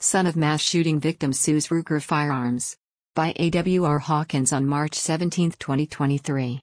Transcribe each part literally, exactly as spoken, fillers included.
Son of mass shooting victim sues Ruger Firearms. By A W R Hawkins on March seventeenth, twenty twenty-three.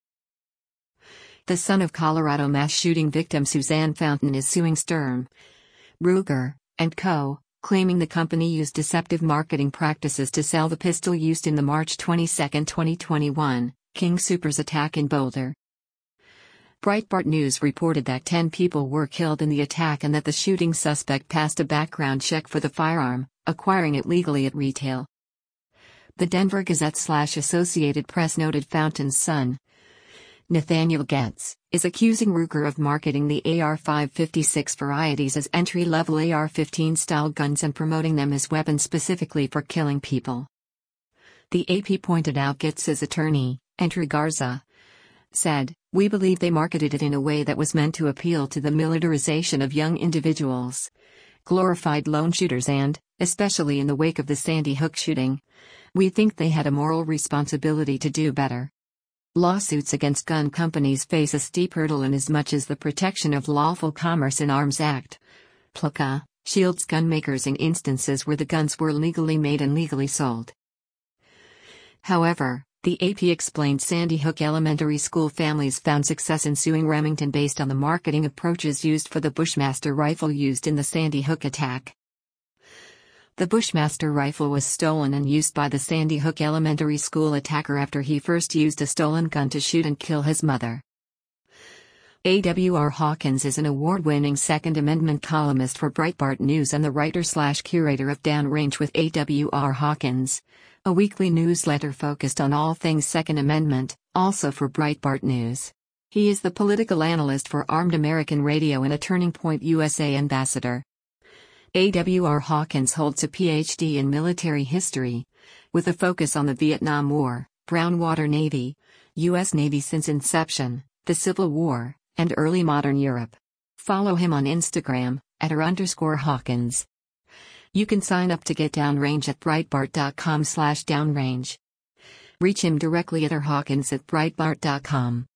The son of Colorado mass shooting victim Suzanne Fountain is suing Sturm, Ruger and Co., claiming the company used deceptive marketing practices to sell the pistol used in the March twenty-second, twenty twenty-one, King Soopers attack in Boulder. Breitbart News reported that ten people were killed in the attack and that the shooting suspect passed a background check for the firearm, acquiring it legally at retail. The Denver Gazette/Associated Press noted Fountain's son, Nathaniel Getz, is accusing Ruger of marketing the A R five fifty-six varieties as entry-level A R fifteen style guns and promoting them as weapons specifically for killing people. The A P pointed out Getz's attorney, Andrew Garza, said, "We believe they marketed it in a way that was meant to appeal to the militarization of young individuals, glorified lone shooters and, especially in the wake of the Sandy Hook shooting, we think they had a moral responsibility to do better." Lawsuits against gun companies face a steep hurdle inasmuch as the Protection of Lawful Commerce in Arms Act, P L C A, shields gun makers in instances where the guns were legally made and legally sold. However, the A P explained Sandy Hook Elementary School families found success in suing Remington based on the marketing approaches used for the Bushmaster rifle used in the Sandy Hook attack. The Bushmaster rifle was stolen and used by the Sandy Hook Elementary School attacker after he first used a stolen gun to shoot and kill his mother. A W R Hawkins is an award-winning Second Amendment columnist for Breitbart News and the writer-slash-curator of Downrange with A W R Hawkins, a weekly newsletter focused on all things Second Amendment, also for Breitbart News. He is the political analyst for Armed American Radio and a Turning Point U S A ambassador. A W R Hawkins holds a P H D in military history, with a focus on the Vietnam War, Brown Water Navy, U S Navy since inception, the Civil War, and early modern Europe. Follow him on Instagram, at r underscore Hawkins. You can sign up to get Downrange at breitbart dot com slash downrange. Reach him directly at r hawkins at breitbart dot com.